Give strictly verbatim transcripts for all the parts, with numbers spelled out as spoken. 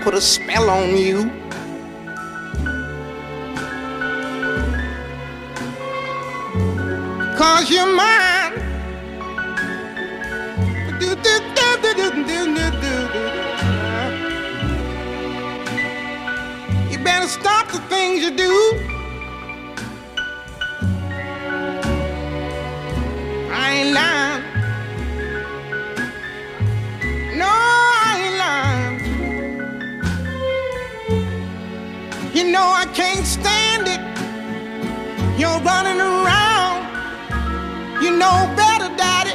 put a spell on you. Cause you're mine. Do, do, do, do, do, do, do, do. You better stop the things you do. I ain't lying. No, I ain't lying. You know I can't stand it. You're running around. You know better, Daddy.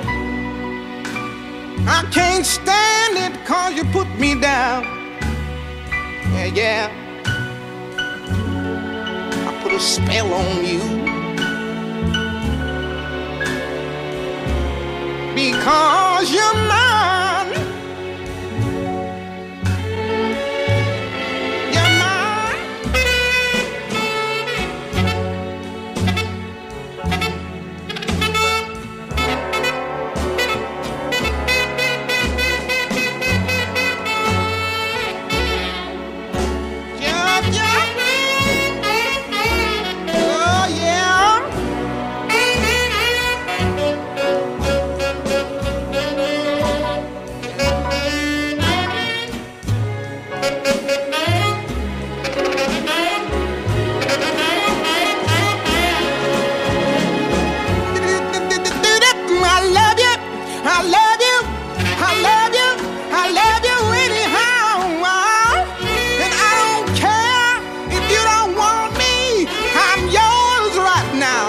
I can't stand it cause you put me down. Yeah, yeah. I put a spell on you. Because you're mine. You're mine. Yeah, yeah. Oh, yeah. I love you, I love you, I love you, I love you anyhow. And I don't care if you don't want me, I'm yours right now.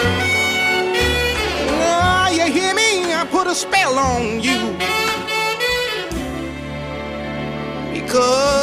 Oh, you hear me? I put a spell on you. Because